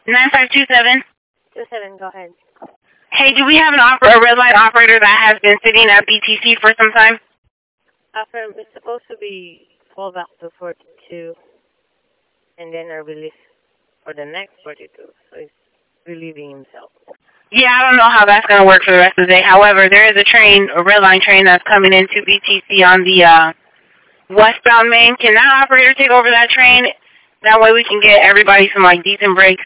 9527. 27, go ahead. Hey, do we have a red light operator that has been sitting at BTC for some time? It's supposed to be fall back to 42, and then a release for the next 42, so he's relieving himself. Yeah, I don't know how that's going to work for the rest of the day. However, there is a red line train that's coming into BTC on the westbound main. Can that operator take over that train? That way we can get everybody some, decent breaks.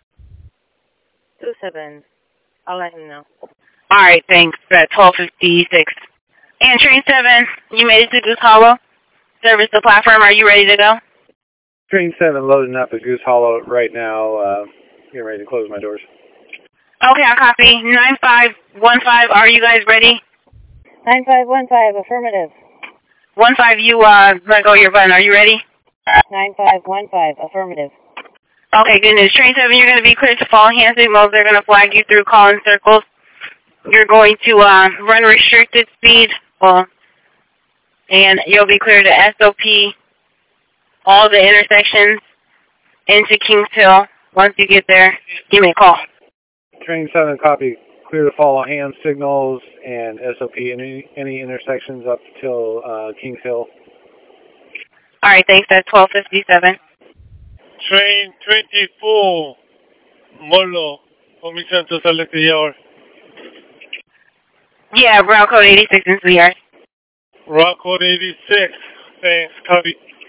27, I'll let him know. All right, thanks. At 12:56. And Train 7, you made it to Goose Hollow. Service the platform. Are you ready to go? Train 7 loading up at Goose Hollow right now. Getting ready to close my doors. Okay, I'll copy. 9515, are you guys ready? 9515, affirmative. 15, you let go of your button. Are you ready? 9515, affirmative. Okay, good news. Train 7, you're going to be cleared to follow hand signals. They're going to flag you through call-in circles. You're going to run restricted speed, and you'll be cleared to SOP, all the intersections into Kings Hill. Once you get there, give me a call. Train 7, copy. Clear to follow hand signals and SOP any intersections up till Kings Hill. All right, thanks. That's 12:57. Train 24, Molo, permission to select the hour. Yeah, ground code 86 in 3 hours. Rock code 86, thanks, copy.